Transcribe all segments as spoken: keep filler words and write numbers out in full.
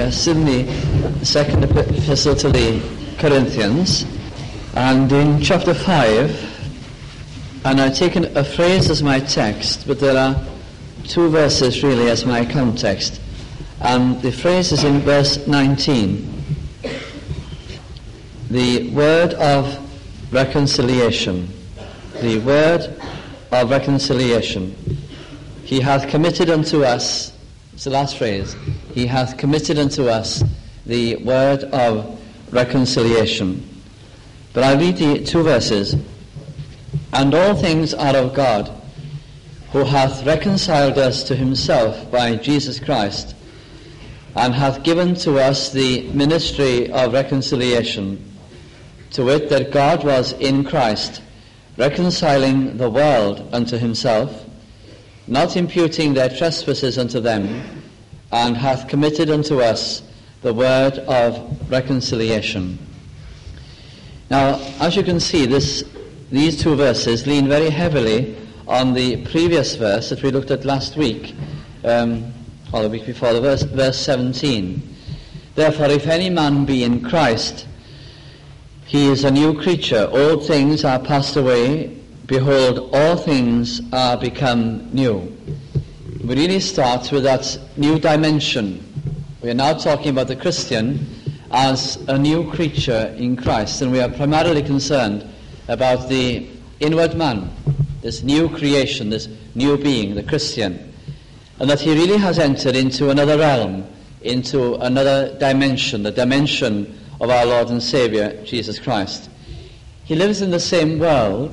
us in the second epistle to the Corinthians, and in chapter five, and I've taken a phrase as my text, but there are two verses really as my context, and the phrase is in verse nineteen. The word of reconciliation. The word of reconciliation. He hath committed unto us, it's the last phrase, he hath committed unto us the word of reconciliation. But I read the two verses. And all things are of God, who hath reconciled us to himself by Jesus Christ, and hath given to us the ministry of reconciliation, to wit, that God was in Christ, reconciling the world unto himself, not imputing their trespasses unto them, and hath committed unto us the word of reconciliation. Now, as you can see, this, these two verses lean very heavily on the previous verse that we looked at last week, um, or the week before, the verse, verse seventeen. Therefore, if any man be in Christ, he is a new creature. All things are passed away. Behold, all things are become new. We really start with that new dimension. We are now talking about the Christian as a new creature in Christ, and we are primarily concerned about the inward man, this new creation, this new being, the Christian, and that he really has entered into another realm, into another dimension, the dimension of our Lord and Saviour, Jesus Christ. He lives in the same world.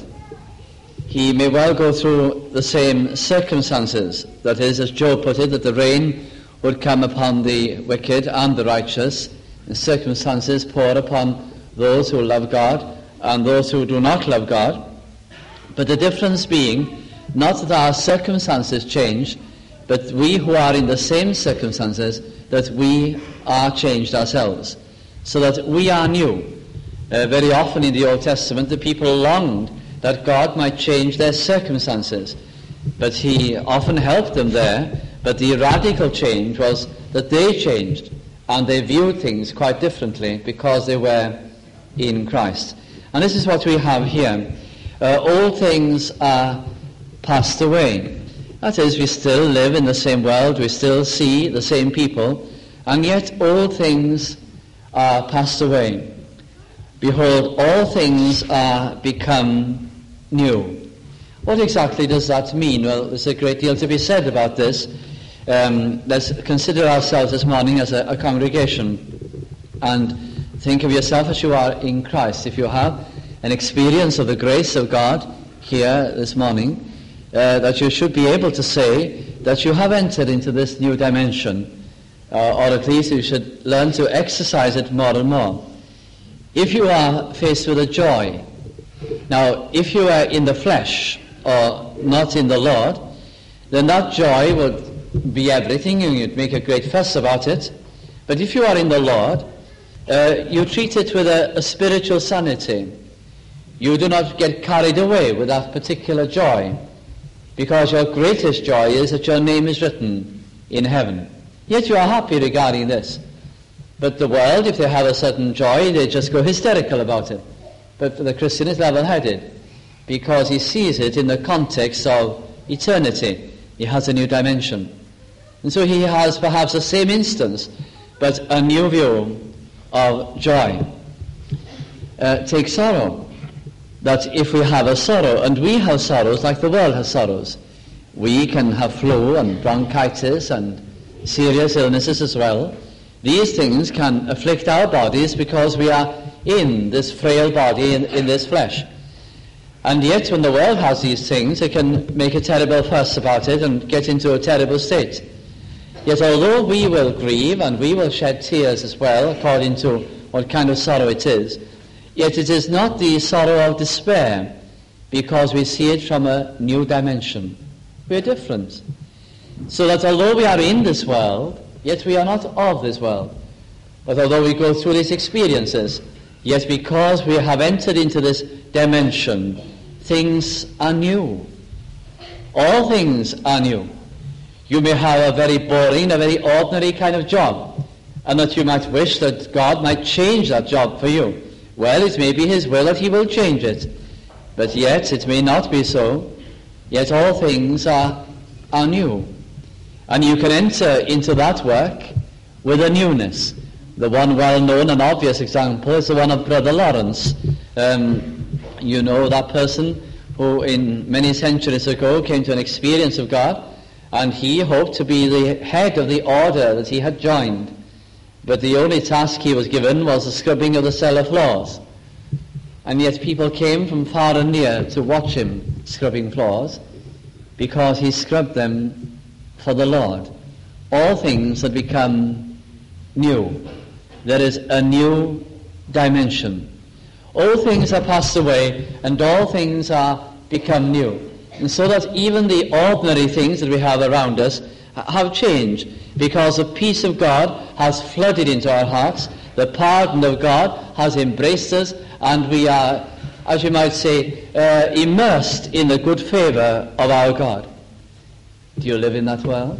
He may well go through the same circumstances. That is, as Job put it, that the rain would come upon the wicked and the righteous, and circumstances pour upon those who love God and those who do not love God. But the difference being, not that our circumstances change, but we who are in the same circumstances, that we are changed ourselves, so that we are new. Uh, very often in the Old Testament, the people longed that God might change their circumstances, but he often helped them there. But the radical change was that they changed, and they viewed things quite differently because they were in Christ. And this is what we have here. Uh, all things are passed away. That is, we still live in the same world, we still see the same people, and yet all things are passed away. Behold, all things are become new. What exactly does that mean? Well, there's a great deal to be said about this. Um, let's consider ourselves this morning as a, a congregation, and think of yourself as you are in Christ. If you have an experience of the grace of God here this morning, uh, that you should be able to say that you have entered into this new dimension, Uh, or at least you should learn to exercise it more and more. If you are faced with a joy, now if you are in the flesh or not in the Lord, then that joy would be everything, and you'd make a great fuss about it. But if you are in the Lord, uh, you treat it with a, a spiritual sanity. You do not get carried away with that particular joy, because your greatest joy is that your name is written in heaven. Yet you are happy regarding this. But the world, if they have a certain joy, they just go hysterical about it. But the Christian is level-headed, because he sees it in the context of eternity. He has a new dimension. And so he has perhaps the same instance, but a new view of joy. Uh, take sorrow. That if we have a sorrow, and we have sorrows like the world has sorrows, we can have flu and bronchitis and serious illnesses as well. These things can afflict our bodies because we are in this frail body, in, in this flesh. And yet when the world has these things, it can make a terrible fuss about it and get into a terrible state. Yet although we will grieve and we will shed tears as well, according to what kind of sorrow it is, yet it is not the sorrow of despair, because we see it from a new dimension. We are different. So that although we are in this world, yet we are not of this world. But although we go through these experiences, yet because we have entered into this dimension, things are new. All things are new. You may have a very boring, a very ordinary kind of job, and that you might wish that God might change that job for you. Well, it may be his will that he will change it, but yet it may not be so. Yet all things are, are new. And you can enter into that work with a newness. The one well-known and obvious example is the one of Brother Lawrence. Um, you know that person who in many centuries ago came to an experience of God, and he hoped to be the head of the order that he had joined. But the only task he was given was the scrubbing of the cellar floors. And yet people came from far and near to watch him scrubbing floors, because he scrubbed them for the Lord. All things had become new. There is a new dimension. All things are passed away, and all things are become new. And so that even the ordinary things that we have around us have changed, because the peace of God has flooded into our hearts, the pardon of God has embraced us, and we are, as you might say, uh, immersed in the good favor of our God. Do you live in that world?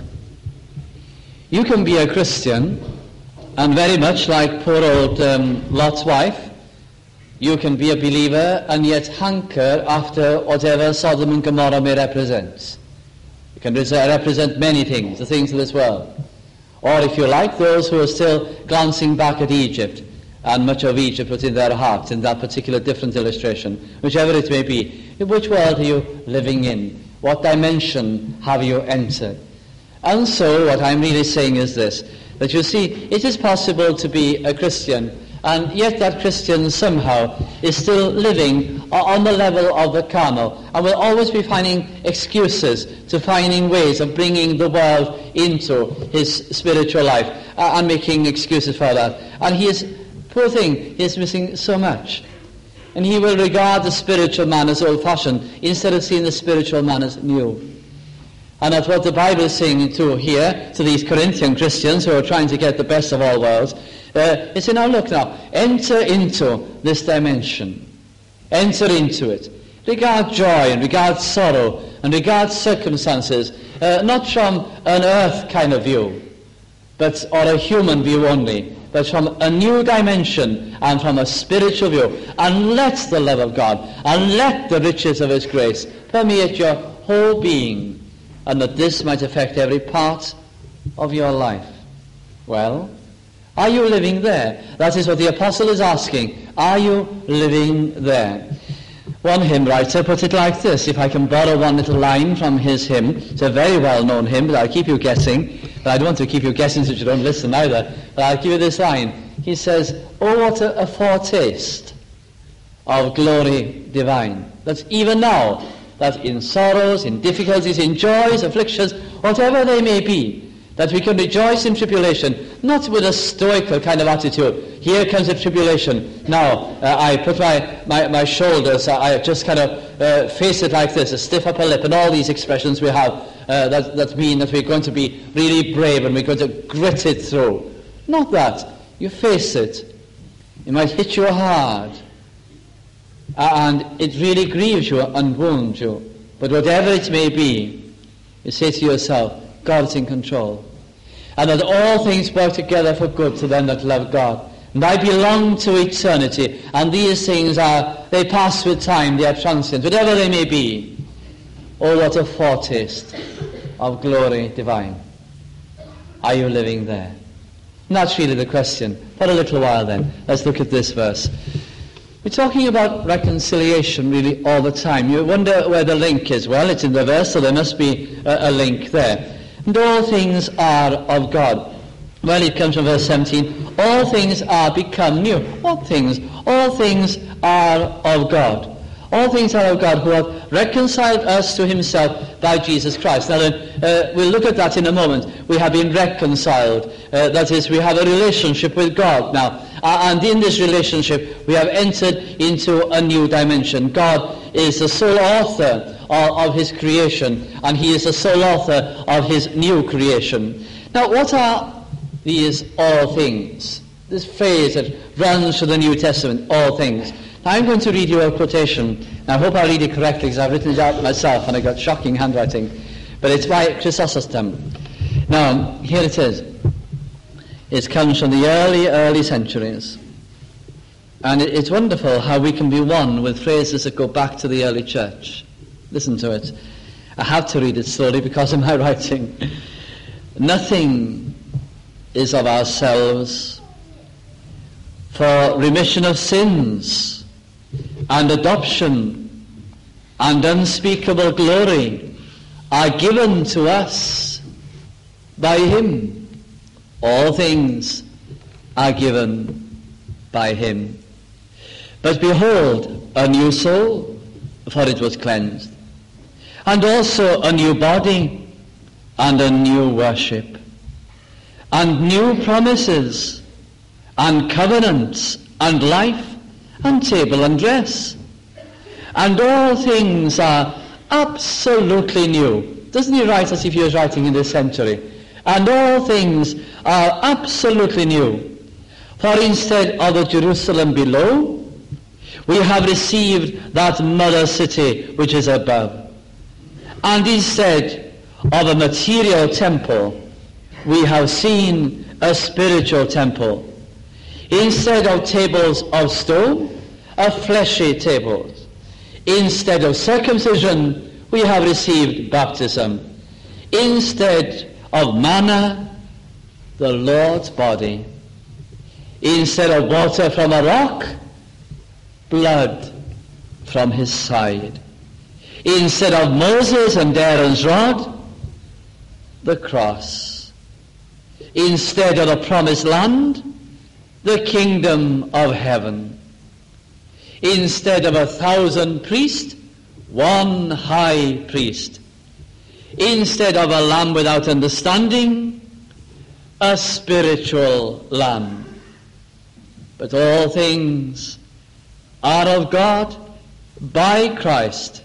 You can be a Christian, and very much like poor old um, Lot's wife, you can be a believer and yet hanker after whatever Sodom and Gomorrah may represent. It can represent many things, the things of this world. Or if you like, those who are still glancing back at Egypt, and much of Egypt was in their hearts in that particular different illustration, whichever it may be. In which world are you living in? What dimension have you entered? And so what I'm really saying is this, that you see, it is possible to be a Christian, and yet that Christian somehow is still living on the level of the carnal, and will always be finding excuses to finding ways of bringing the world into his spiritual life, uh, and making excuses for that. And he is, poor thing, he is missing so much. And he will regard the spiritual man as old-fashioned, instead of seeing the spiritual man as new. And that's what the Bible is saying to here, to these Corinthian Christians who are trying to get the best of all worlds. Uh, it's saying, now look now, enter into this dimension. Enter into it. Regard joy and regard sorrow and regard circumstances, uh, not from an earth kind of view, but or a human view only, but from a new dimension and from a spiritual view. And let the love of God and let the riches of his grace permeate your whole being, and that this might affect every part of your life. Well, are you living there? That is what the apostle is asking. Are you living there? One hymn writer put it like this, if I can borrow one little line from his hymn. It's a very well-known hymn, but I'll keep you guessing. But I don't want to keep you guessing so you don't listen either. But I'll give you this line. He says, oh, what a, a foretaste of glory divine. That even now, that in sorrows, in difficulties, in joys, afflictions, whatever they may be, that we can rejoice in tribulation, not with a stoical kind of attitude. Here comes a tribulation. Now, uh, I put my, my, my shoulders, I, I just kind of uh, face it like this, a stiff upper lip, and all these expressions we have uh, that, that mean that we're going to be really brave and we're going to grit it through. Not that. You face it. It might hit you hard, and it really grieves you and wounds you. But whatever it may be, you say to yourself, God is in control. And that all things work together for good to them that love God. And I belong to eternity. And these things are, they pass with time, they are transient, whatever they may be. Oh, what a foretaste of glory divine. Are you living there? And that's really the question. For a little while then, let's look at this verse. We're talking about reconciliation really all the time. You wonder where the link is. Well, it's in the verse, so there must be a, a link there. And all things are of God. Well, it comes from verse seventeen. All things are become new. What things? All things are of God. All things are of God, who hath reconciled us to himself by Jesus Christ. Now then, uh, we'll look at that in a moment. We have been reconciled. Uh, that is, we have a relationship with God now. Uh, and in this relationship, we have entered into a new dimension. God is the sole author of, of his creation, and he is the sole author of his new creation. Now, what are these all things? This phrase that runs through the New Testament, all things. Now, I'm going to read you a quotation. Now, I hope I read it correctly, because I've written it out myself, and I got shocking handwriting. But it's by Chrysostom. Now, here it is. It comes from the early, early centuries. And it's wonderful how we can be one with phrases that go back to the early church. Listen to it. I have to read it slowly because of my writing. Nothing is of ourselves, for remission of sins and adoption and unspeakable glory are given to us by him. All things are given by him. But behold, a new soul, for it was cleansed, and also a new body, and a new worship, and new promises, and covenants, and life, and table and dress. And all things are absolutely new. Doesn't he write as if he was writing in this century? And all things are absolutely new. For instead of the Jerusalem below, we have received that mother city which is above. And instead of a material temple, we have seen a spiritual temple. Instead of tables of stone, a fleshy tables. Instead of circumcision, we have received baptism. Instead of manna, the Lord's body. Instead of water from a rock, blood from his side. Instead of Moses and Aaron's rod, the cross. Instead of the promised land, the kingdom of heaven. Instead of a thousand priests, one high priest. Instead of a lamb without understanding, a spiritual lamb. But all things are of God by Christ,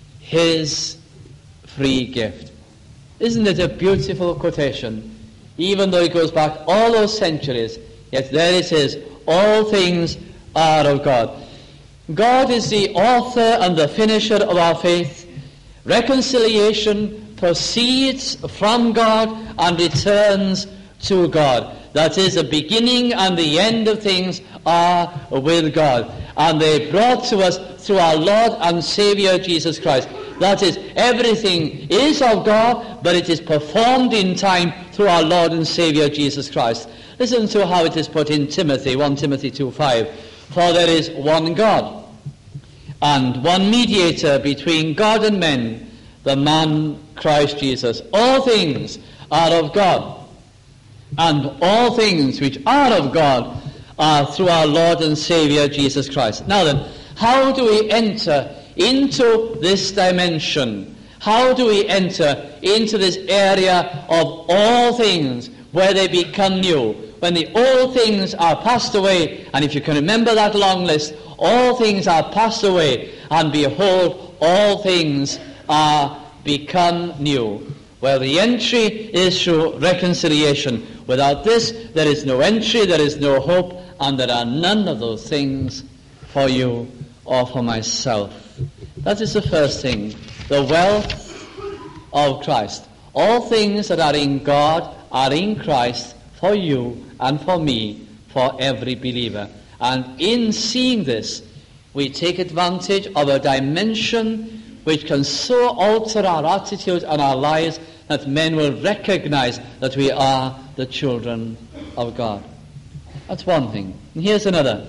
his free gift. Isn't it a beautiful quotation? Even though it goes back all those centuries, yet there it is, all things are of God. God is the author and the finisher of our faith. Reconciliation proceeds from God and returns to God. That is, the beginning and the end of things are with God. And they brought to us through our Lord and Savior Jesus Christ. That is, everything is of God, but it is performed in time through our Lord and Savior Jesus Christ. Listen to how it is put in Timothy, First Timothy two five. For there is one God, and one mediator between God and men, the man Christ Jesus. All things are of God, and all things which are of God are through our Lord and Savior Jesus Christ. Now then, how do we enter into this dimension? How do we enter into this area of all things where they become new? When the old things are passed away, and if you can remember that long list, all things are passed away, and behold, all things are become new. Well, the entry is through reconciliation. Without this, there is no entry, there is no hope, and there are none of those things for you or for myself. That is the first thing, the wealth of Christ. All things that are in God are in Christ for you and for me, for every believer. And in seeing this, we take advantage of a dimension which can so alter our attitude and our lives that men will recognize that we are the children of God. That's one thing. And here's another.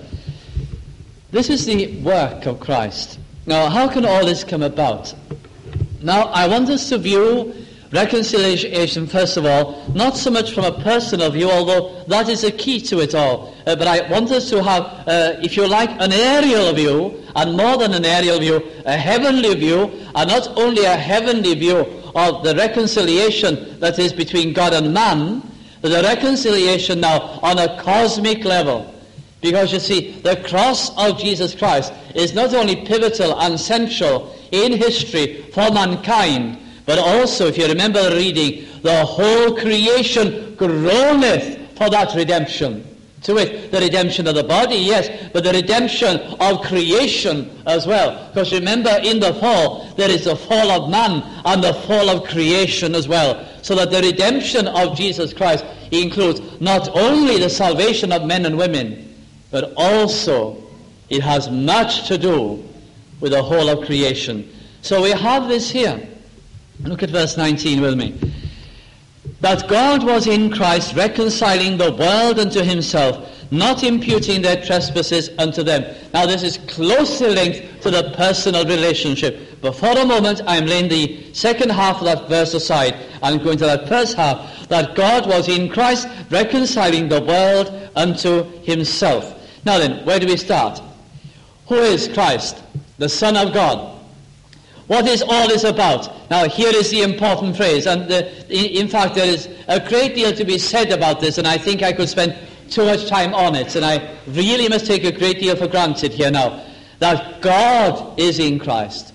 This is the work of Christ. Now, how can all this come about? Now, I want us to view reconciliation, first of all, not so much from a personal view, although that is the key to it all. Uh, but I want us to have, uh, if you like, an aerial view, and more than an aerial view, a heavenly view, and not only a heavenly view of the reconciliation that is between God and man, but the reconciliation now on a cosmic level. Because you see, the cross of Jesus Christ is not only pivotal and central in history for mankind, but also, if you remember the reading, the whole creation groaneth for that redemption. To it, the redemption of the body, yes, but the redemption of creation as well. Because remember, in the fall, there is the fall of man and the fall of creation as well. So that the redemption of Jesus Christ includes not only the salvation of men and women, but also it has much to do with the whole of creation. So we have this here. Look at verse nineteen with me. That God was in Christ reconciling the world unto himself, not imputing their trespasses unto them. Now this is closely linked to the personal relationship. But for a moment I am laying the second half of that verse aside and going to that first half. That God was in Christ reconciling the world unto himself. Now then, where do we start? Who is Christ? The Son of God. What is all this about? Now here is the important phrase, and the, in fact there is a great deal to be said about this, and I think I could spend too much time on it, and I really must take a great deal for granted here now, that God is in Christ.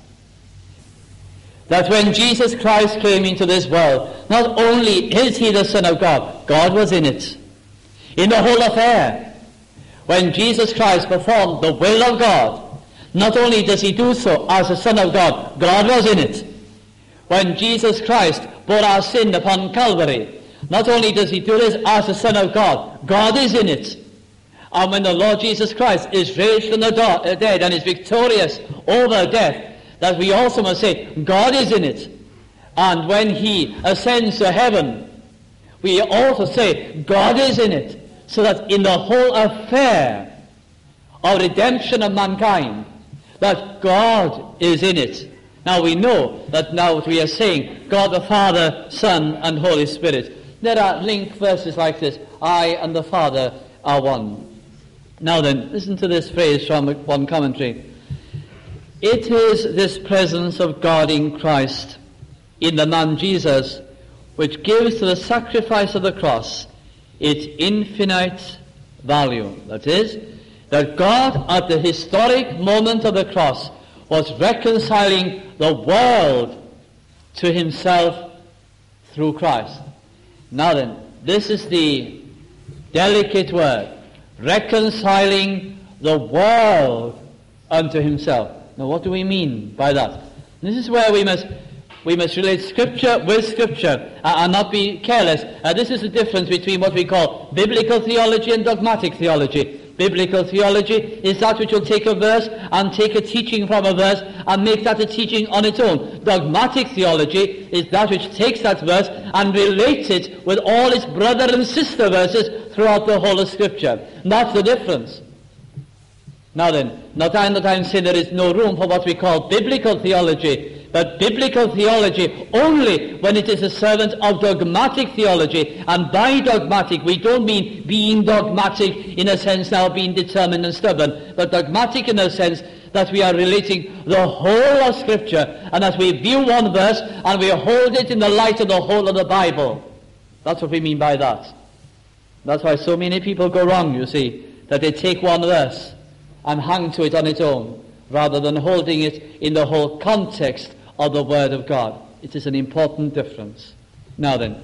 That when Jesus Christ came into this world, not only is he the Son of God, God was in it. In the whole affair, when Jesus Christ performed the will of God, not only does he do so as the Son of God, God was in it. When Jesus Christ bore our sin upon Calvary, not only does he do this as the Son of God, God is in it. And when the Lord Jesus Christ is raised from the dead and is victorious over death, that we also must say, God is in it. And when he ascends to heaven, we also say, God is in it. So that in the whole affair of redemption of mankind, that God is in it. Now we know that now we are saying God the Father, Son, and Holy Spirit. There are linked verses like this, I and the Father are one. Now then, listen to this phrase from one commentary. It is this presence of God in Christ, in the man Jesus, which gives to the sacrifice of the cross its infinite value. That is, that God at the historic moment of the cross was reconciling the world to himself through Christ. Now then, this is the delicate word, reconciling the world unto himself. Now what do we mean by that? This is where we must we must relate Scripture with Scripture uh, and not be careless. Uh, this is the difference between what we call biblical theology and dogmatic theology. Biblical theology is that which will take a verse and take a teaching from a verse and make that a teaching on its own. Dogmatic theology is that which takes that verse and relates it with all its brother and sister verses throughout the whole of Scripture. And that's the difference. Now then, not that I'm saying there is no room for what we call biblical theology, but biblical theology only when it is a servant of dogmatic theology. And by dogmatic, we don't mean being dogmatic in a sense now being determined and stubborn, but dogmatic in a sense that we are relating the whole of Scripture, and that we view one verse and we hold it in the light of the whole of the Bible. That's what we mean by that. That's why so many people go wrong, you see, that they take one verse and hang to it on its own, rather than holding it in the whole context of the Word of God. It is an important difference. Now then,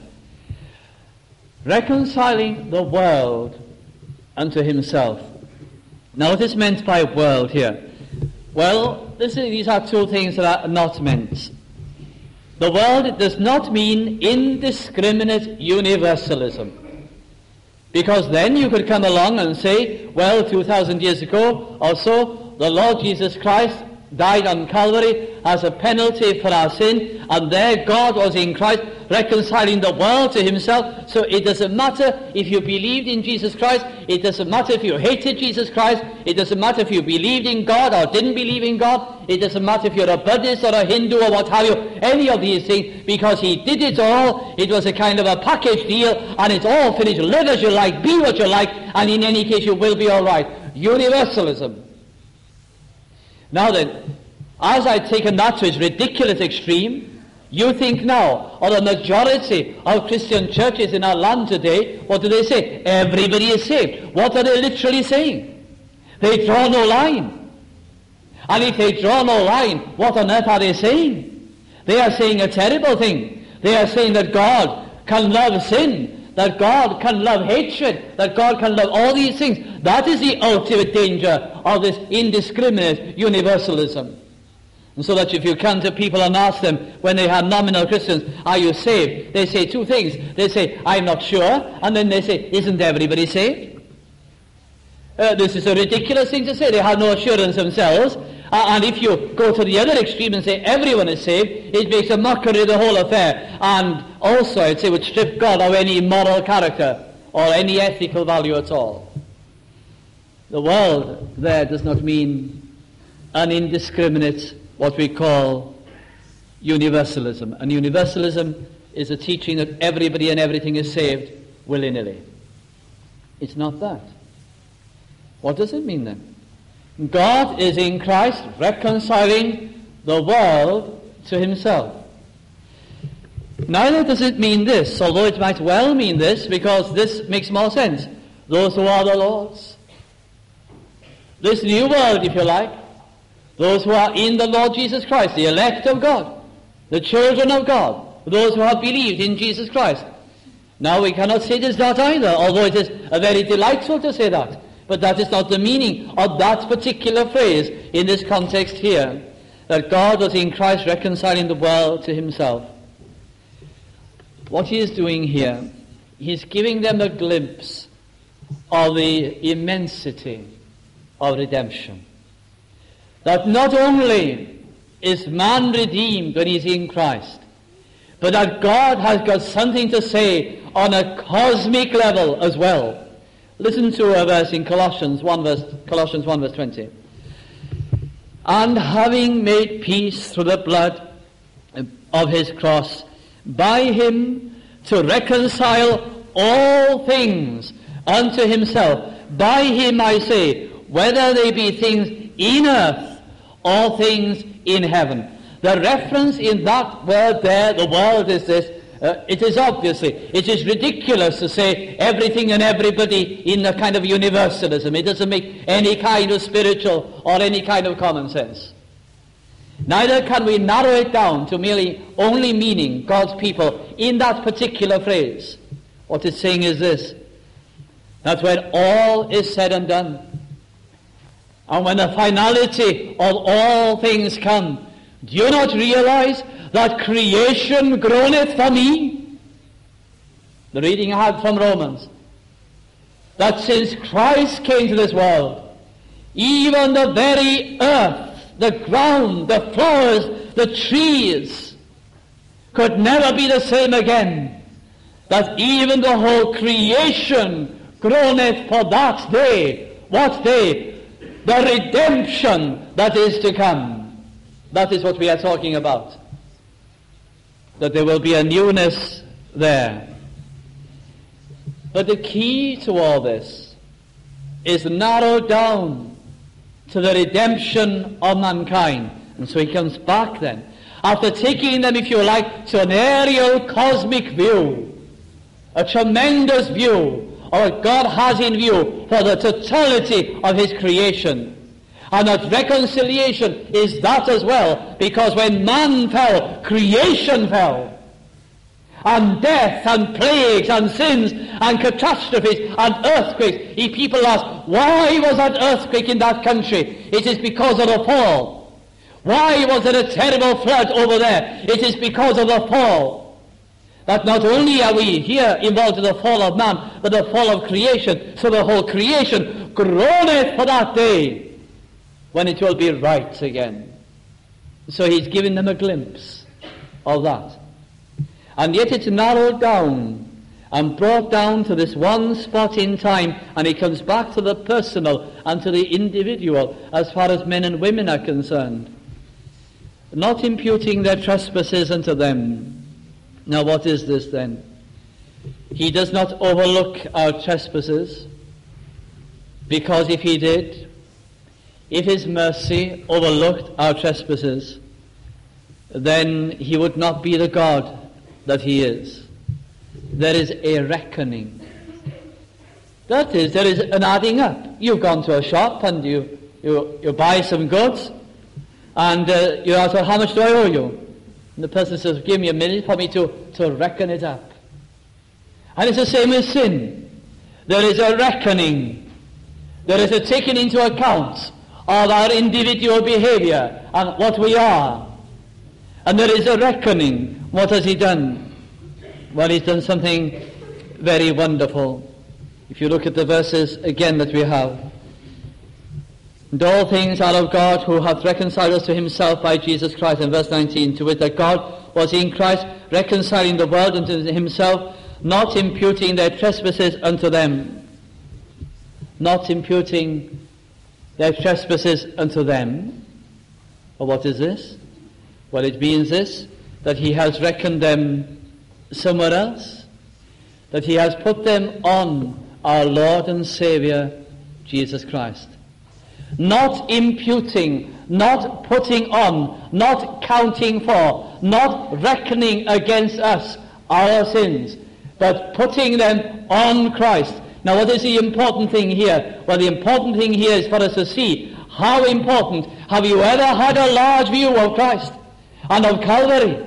reconciling the world unto himself. Now what is meant by world here? Well, this is, these are two things that are not meant. The world does not mean indiscriminate universalism. Because then you could come along and say, well, two thousand years ago or so, the Lord Jesus Christ died on Calvary as a penalty for our sin, and there God was in Christ reconciling the world to himself. So it doesn't matter if you believed in Jesus Christ, it doesn't matter if you hated Jesus Christ, it doesn't matter if you believed in God or didn't believe in God, it doesn't matter if you're a Buddhist or a Hindu or what have you, any of these things, because he did it all. It was a kind of a package deal, and it's all finished. Live as you like, be what you like, and in any case you will be all right. Universalism. Now then, as I've taken that to its ridiculous extreme, you think now, or the majority of Christian churches in our land today, what do they say? Everybody is saved. What are they literally saying? They draw no line. And if they draw no line, what on earth are they saying? They are saying a terrible thing. They are saying that God can love sin, that God can love hatred, that God can love all these things. That is the ultimate danger of this indiscriminate universalism. And so that if you come to people and ask them, when they are nominal Christians, are you saved? They say two things. They say, I'm not sure. And then they say, isn't everybody saved? Uh, this is a ridiculous thing to say. They have no assurance themselves. Uh, and if you go to the other extreme and say everyone is saved, it makes a mockery of the whole affair. And also, I'd say, would strip God of any moral character or any ethical value at all. The world there does not mean an indiscriminate, what we call universalism. And universalism is a teaching that everybody and everything is saved willy-nilly. It's not that. What does it mean then? God is in Christ reconciling the world to himself. Neither does it mean this, although it might well mean this, because this makes more sense. Those who are the Lord's. This new world, if you like, those who are in the Lord Jesus Christ, the elect of God, the children of God, those who have believed in Jesus Christ. Now we cannot say this not either, although it is a very delightful to say that. But that is not the meaning of that particular phrase in this context here, that God was in Christ reconciling the world to himself. What he is doing here, he's giving them a glimpse of the immensity of redemption. That not only is man redeemed when he's in Christ, but that God has got something to say on a cosmic level as well. Listen to a verse in Colossians one verse, Colossians one verse twenty. And having made peace through the blood of his cross, by him to reconcile all things unto himself. By him, I say, whether they be things in earth or things in heaven. The reference in that word there, the world, is this. Uh, it is obviously, it is ridiculous to say everything and everybody in a kind of universalism. It doesn't make any kind of spiritual or any kind of common sense. Neither can we narrow it down to merely only meaning God's people in that particular phrase. What it's saying is this, that when all is said and done, and when the finality of all things come, do you not realize that creation groaneth for me? The reading I had from Romans. That since Christ came to this world, even the very earth, the ground, the flowers, the trees could never be the same again. That even the whole creation groaneth for that day. What day? The redemption that is to come. That is what we are talking about. That there will be a newness there. But the key to all this is narrowed down to the redemption of mankind. And so he comes back then, after taking them, if you like, to an aerial cosmic view, a tremendous view of what God has in view for the totality of his creation. And that reconciliation is that as well, because when man fell, creation fell. And death and plagues and sins and catastrophes and earthquakes. If people ask, why was that earthquake in that country? It is because of the fall. Why was there a terrible flood over there? It is because of the fall. That not only are we here involved in the fall of man, but the fall of creation. So the whole creation groaneth for that day when it will be right again. So he's giving them a glimpse of that. And yet it's narrowed down and brought down to this one spot in time, and he comes back to the personal and to the individual as far as men and women are concerned. Not imputing their trespasses unto them. Now what is this then? He does not overlook our trespasses, because if he did, if his mercy overlooked our trespasses, then he would not be the God that he is. There is a reckoning. That is, there is an adding up. You've gone to a shop and you, you, you buy some goods, and uh, you ask, well, how much do I owe you? And the person says, give me a minute for me to, to reckon it up. And it's the same with sin. There is a reckoning. There is a taking into account of our individual behavior and what we are. And there is a reckoning. What has he done? Well, he's done something very wonderful. If you look at the verses again that we have. And all things are of God, who hath reconciled us to himself by Jesus Christ, in verse nineteen, to wit, that God was in Christ, reconciling the world unto himself, not imputing their trespasses unto them. Not imputing their trespasses unto them. Well, what is this? Well, it means this, that he has reckoned them somewhere else, that he has put them on our Lord and Saviour, Jesus Christ. Not imputing, not putting on, not counting for, not reckoning against us our sins, but putting them on Christ. Now, what is the important thing here? Well, the important thing here is for us to see how important. Have you ever had a large view of Christ and of Calvary?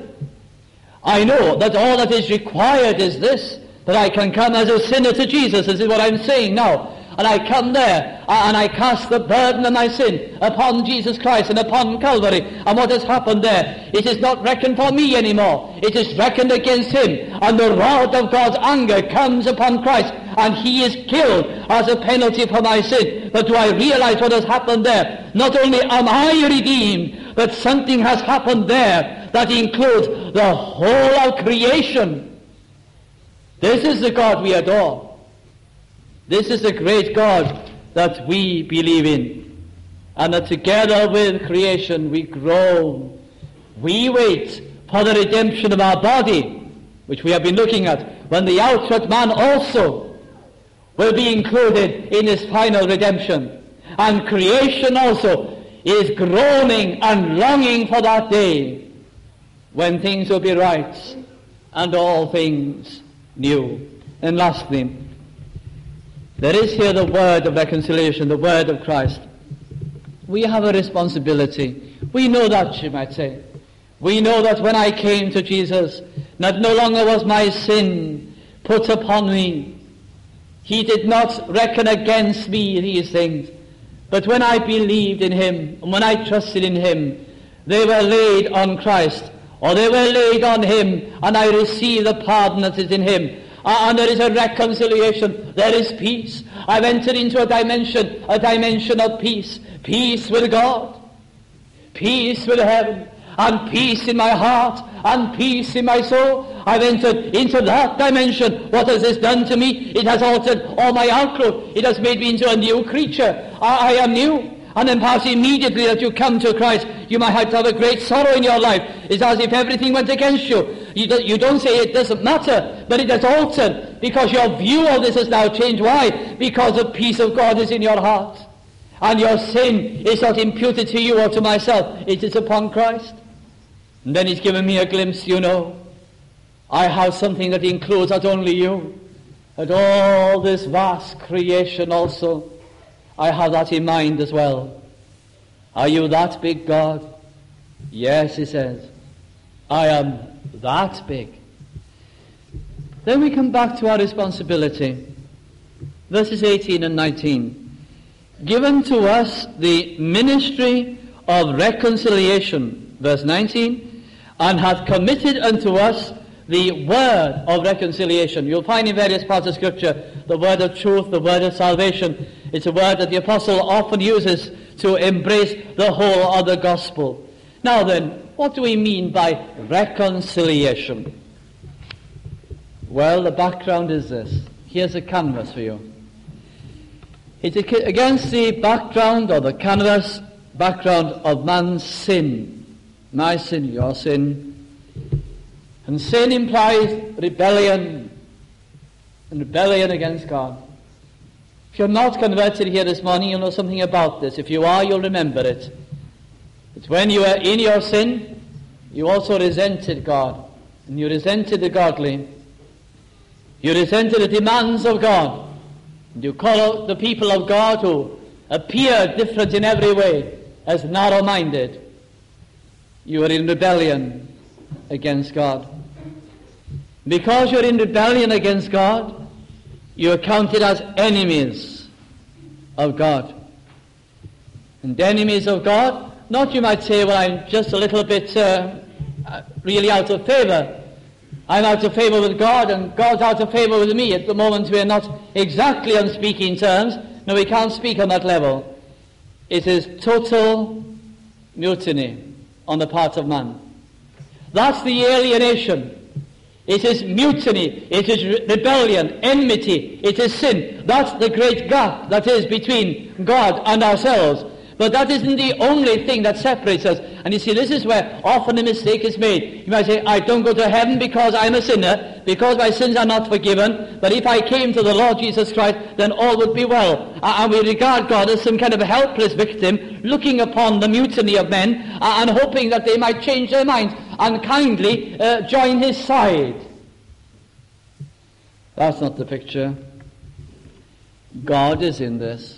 I know that all that is required is this, that I can come as a sinner to Jesus. This is what I'm saying now. And I come there, and I cast the burden of my sin upon Jesus Christ and upon Calvary. And what has happened there? It is not reckoned for me anymore. It is reckoned against him. And the rod of God's anger comes upon Christ, and he is killed as a penalty for my sin. But do I realize what has happened there? Not only am I redeemed, but something has happened there that includes the whole of creation. This is the God we adore. This is the great God that we believe in. And that together with creation we groan. We wait for the redemption of our body, which we have been looking at, when the outward man also will be included in his final redemption. And creation also is groaning and longing for that day when things will be right and all things new. And lastly, there is here the word of reconciliation, the word of Christ. We have a responsibility. We know that, you might say. We know that when I came to Jesus, that no longer was my sin put upon me. He did not reckon against me these things. But when I believed in him, and when I trusted in him, they were laid on Christ, or they were laid on him, and I received the pardon that is in him. Uh, and there is a reconciliation. There is peace. I've entered into a dimension, a dimension of peace. Peace with God, peace with heaven, and peace in my heart, and peace in my soul. I've entered into that dimension. What has this done to me? It has altered all my outlook. It has made me into a new creature. I, I am new. And then perhaps immediately that you come to Christ, you might have to have a great sorrow in your life. It's as if everything went against you. You, do, you don't say it doesn't matter, but it has altered, because your view of this has now changed. Why? Because the peace of God is in your heart. And your sin is not imputed to you or to myself. It is upon Christ. And then he's given me a glimpse, you know. I have something that includes not only you, but all this vast creation also. I have that in mind as well. Are you that big, God? Yes, he says. I am that big. Then we come back to our responsibility. Verses eighteen and nineteen. Given to us the ministry of reconciliation, verse nineteen, and hath committed unto us the word of reconciliation. You'll find in various parts of Scripture the word of truth, the word of salvation. It's a word that the apostle often uses to embrace the whole of the gospel. Now then, what do we mean by reconciliation? Well, the background is this. Here's a canvas for you. It's against the background or the canvas background of man's sin. My sin, your sin. And sin implies rebellion, and rebellion against God. If you're not converted here this morning, you'll know something about this. If you are, you'll remember it. It's when you are in your sin, you also resented God, and you resented the godly. You resented the demands of God. And you call out the people of God who appear different in every way as narrow-minded. You are in rebellion against God. Because you're in rebellion against God, you are counted as enemies of God. And enemies of God, not you might say, well, I'm just a little bit uh, really out of favor. I'm out of favor with God, and God's out of favor with me. At the moment, we're not exactly on speaking terms. No, we can't speak on that level. It is total mutiny on the part of man. That's the alienation. It is mutiny. It is re- rebellion, enmity. It is sin. That's the great gap that is between God and ourselves. But that isn't the only thing that separates us. And you see, this is where often a mistake is made. You might say, I don't go to heaven because I'm a sinner, because my sins are not forgiven. But if I came to the Lord Jesus Christ, then all would be well. And we regard God as some kind of a helpless victim, looking upon the mutiny of men and hoping that they might change their minds and kindly uh, join his side. That's not the picture. God is in this.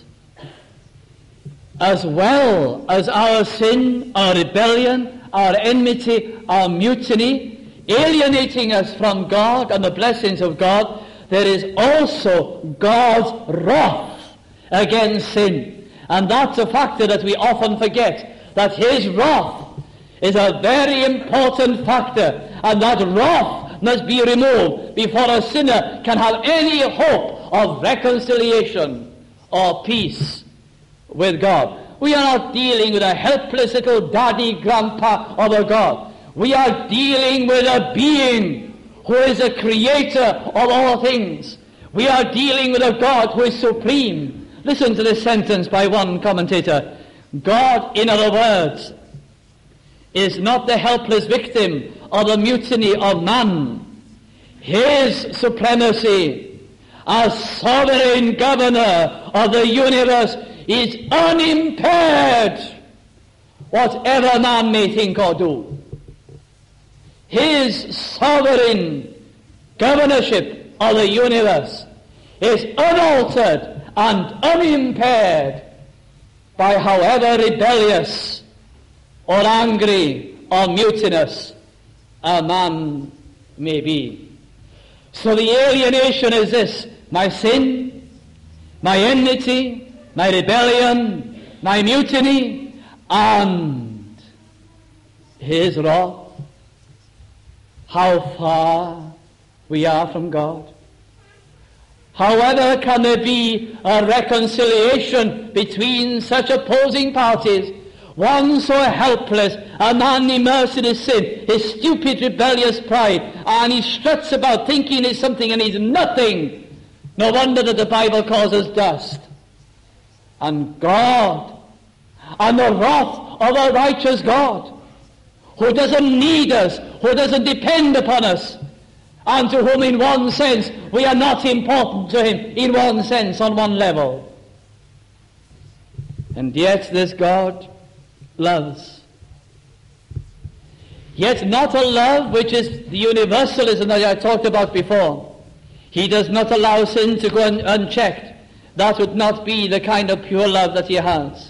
As well as our sin, our rebellion, our enmity, our mutiny, alienating us from God and the blessings of God, there is also God's wrath against sin. And that's a factor that we often forget, that his wrath is a very important factor, and that wrath must be removed before a sinner can have any hope of reconciliation or peace with God. We are not dealing with a helpless little daddy, grandpa of a God. We are dealing with a being who is the creator of all things. We are dealing with a God who is supreme. Listen to this sentence by one commentator. God, in other words, is not the helpless victim of the mutiny of man. His supremacy as sovereign governor of the universe is unimpaired, whatever man may think or do. His sovereign governorship of the universe is unaltered and unimpaired by however rebellious or angry or mutinous a man may be. So the alienation is this: my sin, my enmity, my rebellion, my mutiny, and his wrath. How far we are from God. However can there be a reconciliation between such opposing parties? One so helpless, a man immersed in his sin, his stupid rebellious pride, and he struts about thinking he's something and he's nothing. No wonder that the Bible calls us dust. And God, and the wrath of a righteous God, who doesn't need us, who doesn't depend upon us, and to whom in one sense we are not important to him, in one sense, on one level. And yet this God loves. Yet not a love which is the universalism that I talked about before. He does not allow sin to go un- unchecked. That would not be the kind of pure love that he has.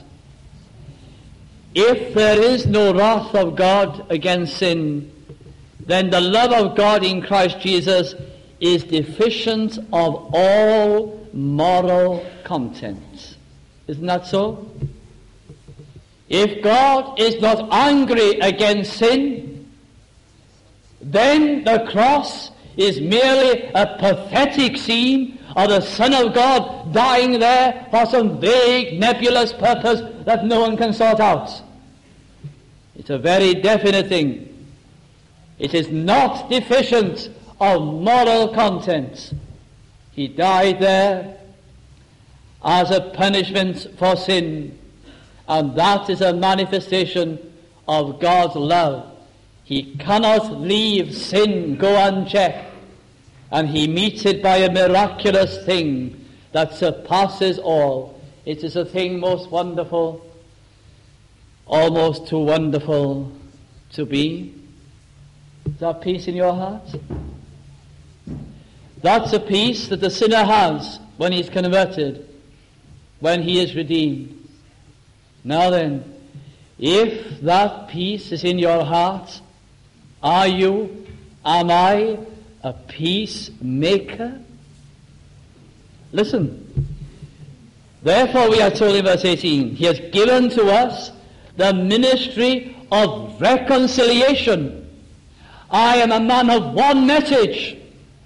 If there is no wrath of God against sin, then the love of God in Christ Jesus is deficient of all moral content. Isn't that so? If God is not angry against sin, then the cross is merely a pathetic scene of the Son of God dying there for some vague, nebulous purpose that no one can sort out. It's a very definite thing. It is not deficient of moral content. He died there as a punishment for sin, and that is a manifestation of God's love. He cannot leave sin go unchecked, and he meets it by a miraculous thing that surpasses all. It is a thing most wonderful, almost too wonderful to be. Is that peace in your heart? That's a peace that the sinner has when he's converted, when he is redeemed. Now then, if that peace is in your heart, are you, am I, a peacemaker? Listen. Therefore we are told in verse eighteen, he has given to us the ministry of reconciliation. I am a man of one message.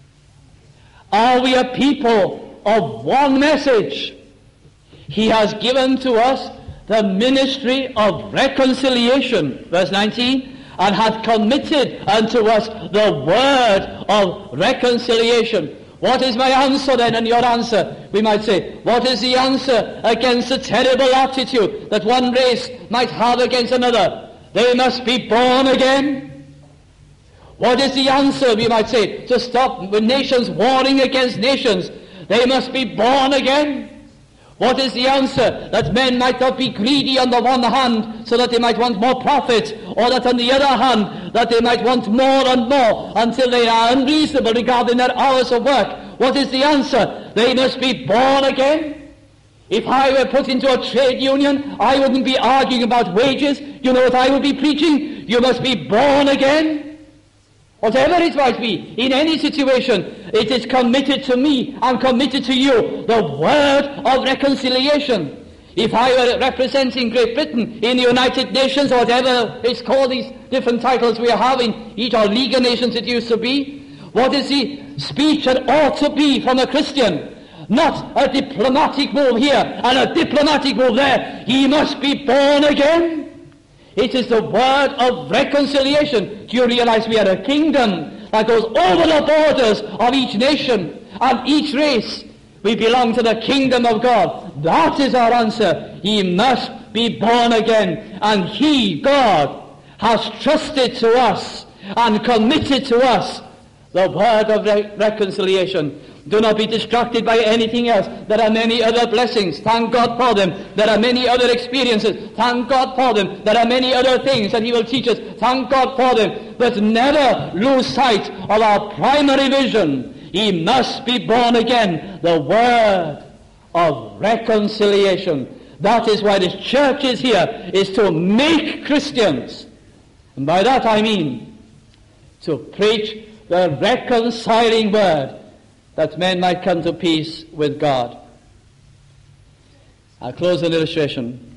Are we a people of one message? He has given to us the ministry of reconciliation, verse nineteen, and hath committed unto us the word of reconciliation. What is my answer then, and your answer? We might say, what is the answer against the terrible attitude that one race might have against another? They must be born again. What is the answer, we might say, to stop with nations warring against nations? They must be born again. What is the answer? That men might not be greedy on the one hand, so that they might want more profit, or that on the other hand, that they might want more and more, until they are unreasonable regarding their hours of work. What is the answer? They must be born again. If I were put into a trade union, I wouldn't be arguing about wages. You know what I would be preaching? You must be born again. Whatever it might be, in any situation, it is committed to me and committed to you, the word of reconciliation. If I were representing Great Britain in the United Nations, or whatever it's called, these different titles we are having, each or League of Nations it used to be, what is the speech that ought to be from a Christian? Not a diplomatic move here and a diplomatic move there. He must be born again. It is the word of reconciliation. Do you realize we are a kingdom that goes over the borders of each nation and each race? We belong to the kingdom of God. That is our answer. He must be born again. And he, God, has trusted to us and committed to us the word of re- reconciliation. Do not be distracted by anything else. There are many other blessings. Thank God for them. There are many other experiences. Thank God for them. There are many other things that he will teach us. Thank God for them. But never lose sight of our primary vision. He must be born again. The word of reconciliation. That is why this church is here, is to make Christians. And by that I mean to preach the reconciling word, that men might come to peace with God. I'll close with an illustration.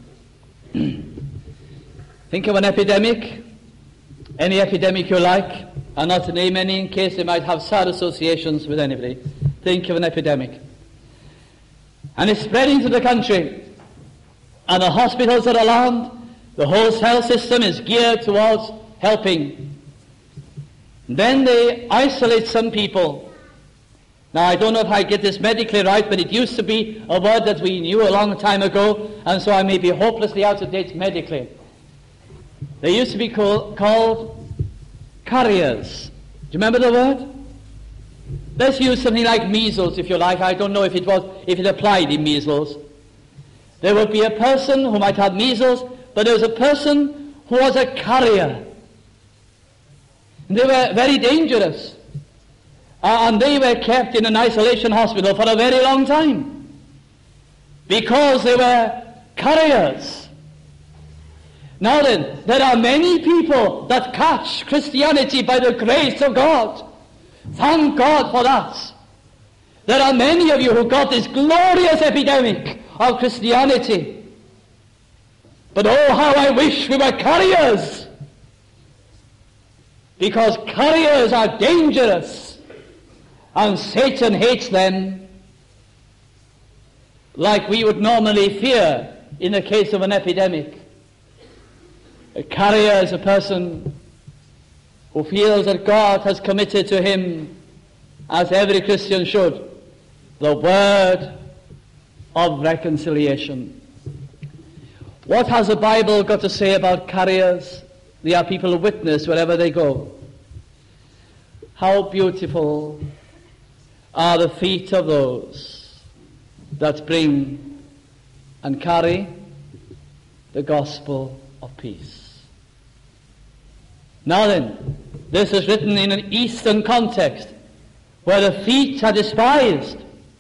Think of an epidemic, any epidemic you like, and not to name any in case they might have sad associations with anybody. Think of an epidemic. And it's spreading to the country, and the hospitals are alarmed. The whole health system is geared towards helping. Then they isolate some people. Now, I don't know if I get this medically right, but it used to be a word that we knew a long time ago, and so I may be hopelessly out of date medically. They used to be call, called carriers. Do you remember the word? Let's use something like measles, if you like. I don't know if it was, if it applied in measles. There would be a person who might have measles, but there was a person who was a carrier. And they were very dangerous. Uh, and they were kept in an isolation hospital for a very long time. Because they were carriers. Now then, there are many people that catch Christianity by the grace of God. Thank God for that. There are many of you who got this glorious epidemic of Christianity. But oh, how I wish we were carriers. Because carriers are dangerous. And Satan hates them like we would normally fear in the case of an epidemic. A carrier is a person who feels that God has committed to him, as every Christian should, the word of reconciliation. What has the Bible got to say about carriers? They are people of witness wherever they go. How beautiful are the feet of those that bring and carry the gospel of peace. Now then, this is written in an Eastern context where the feet are despised.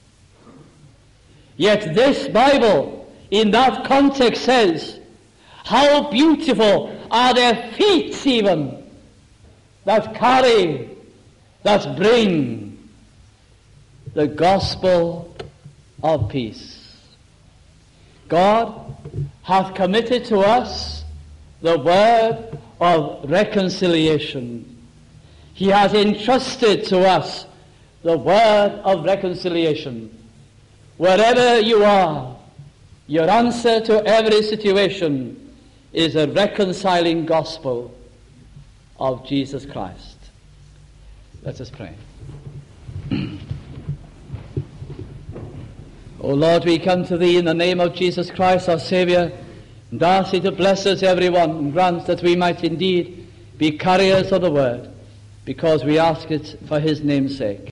Yet this Bible in that context says, how beautiful are their feet even that carry that bring the gospel of peace. God hath committed to us the word of reconciliation. He has entrusted to us the word of reconciliation. Wherever you are, your answer to every situation is a reconciling gospel of Jesus Christ. Let us pray. O Lord, we come to Thee in the name of Jesus Christ, our Saviour, and ask Thee to bless us, everyone, and grant that we might indeed be carriers of the word, because we ask it for His name's sake.